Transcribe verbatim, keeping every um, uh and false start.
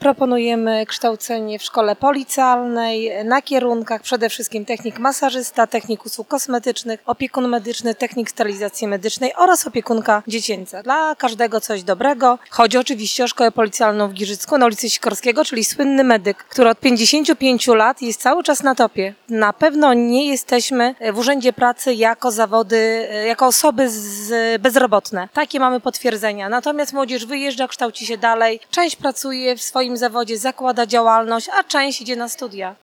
Proponujemy kształcenie w szkole policealnej na kierunkach przede wszystkim technik masażysta, technik usług kosmetycznych, opiekun medyczny, technik sterylizacji medycznej oraz opiekunka dziecięca. Dla każdego coś dobrego. Chodzi oczywiście o szkołę policjalną w Giżycku na ulicy Sikorskiego, czyli słynny medyk, który od pięćdziesięciu pięciu lat jest cały czas na topie. Na pewno nie jesteśmy w Urzędzie Pracy jako zawody, jako osoby z bezrobotne. Takie mamy potwierdzenia. Natomiast młodzież wyjeżdża, kształci się dalej. Część pracuje w swoim zawodzie, zakłada działalność, a część idzie na studia.